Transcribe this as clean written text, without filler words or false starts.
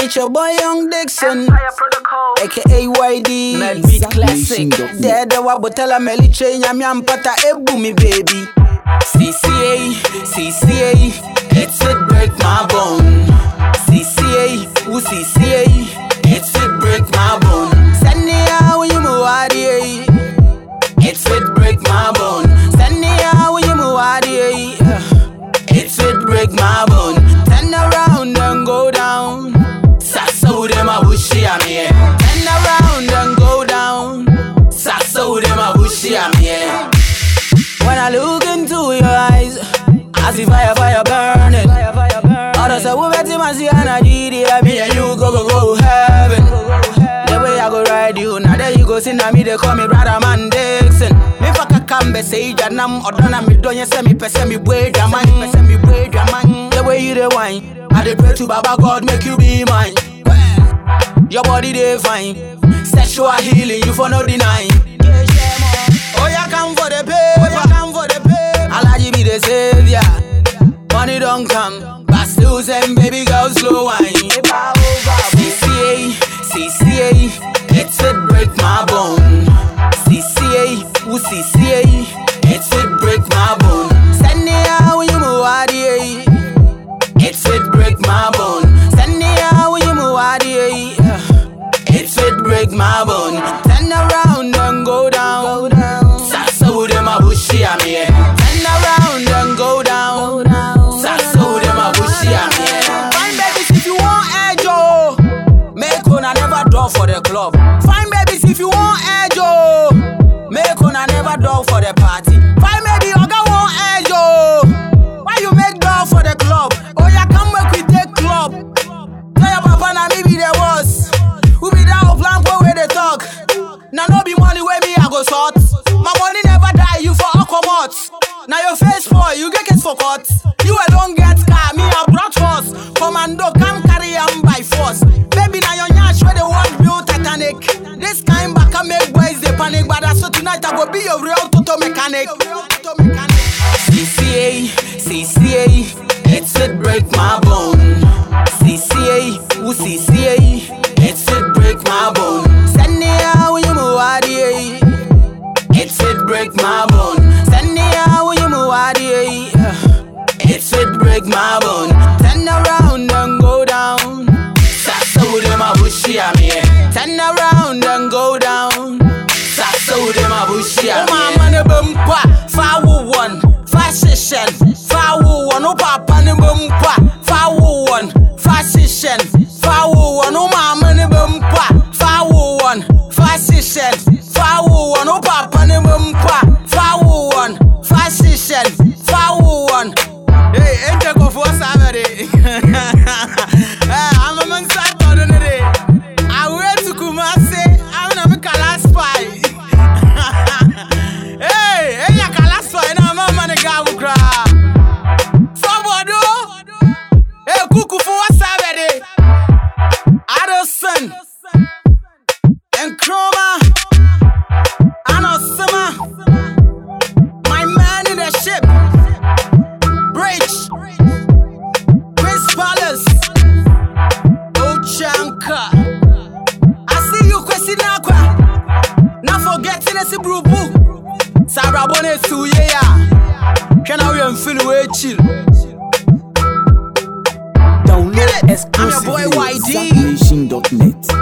It's your boy Young Dixon, Empire Protocol, aka YD. Melbeat Classic. Dead the wabotela meli chain yam pata ebu me baby. CCA, it's it break my bone. CCA, who CCA, it's it break my bone. Send me out when you move out here. It's it break my bone. Send me out when you move out here. It's it break my bone. Turn around and go down. Sasso dem a bushy am here. Turn around and go down. Sasso dem a bushy am here. When I look into your eyes, I see fire burning. Others say we bet him and see energy. Me and you go heaven. The way I go ride you, now there you go see now me they call me brother man Dixon. Me fuck a cambe say janam odona me don't you say me pese me boy draman. The way you the wine, I dey pray to Baba God make you be mine. Your body they fine, sexual healing you for no denying. Oh yeah, come for the paper, Alaji be the savior. Money don't come, but still send baby girl slow wine. CCA, it's it break my bone. CCA, who CCA, it's it break my bone. Send me out when you move out here. It's it break my bone. Send me out when you move out here. It's it break my bone. Turn around and go down. Sasso dem a bushy am here. Turn around and go down. Sasso dem a bushy am here. Fine babies if you want edge, oh. Make una never draw for the club. Fine babies if you want edge, oh. Make una never draw for the party. Fine baby, oga want edge, oh. Why you make draw for the club? Oh yeah, come back with the club. Tell your papa na me be the boss. Who be down plan for where they talk? Now no be money where me I go sort. My money never die, you for Okomot. Now your face boy, you get case for cut. You alone get car, me I brought horse. Commando come carry am by force. Baby now your nyash where they want build Titanic. This kind back can make boys they panic. But so tonight I go be your real toto mechanic. CCA, it's it break my bone. CCA, who CCA, it's it break my bone. Send me out when you move out here. It's it break my bone. Send me out when you move out here. It's it break my bone. Turn around and go down. Sasso dem a bushy am here. Turn around and go down. Sasso dem a bushy am here. Oh mama ne bumpa, fawu one, fashion, fawu one. Oh papa ne bumpa, fawu one, fashion, fawu one. Oh mama ne bumpa, fawu one, fashion, fawu one. Oh papa ne bumpa, fawu one, fashion, fawu one. Hey, enter go for Saturday. I'm a man sat on the day. I went to Kumasi. I'm gonna make a last spy. Hey, you can last spy. Now I'm a man a guy who cry. Somebody, hey, cuckoo for Saturday. Addison and Chroma. Anosama. My man in the ship. Bridge, Chris Palace, Ochanka. I see you, Kwesinakwa. Not forgetting us, Brubu. Sarah Bonnet, Suya. Can I feel way chill? Download exclusive. I'm your boy YD.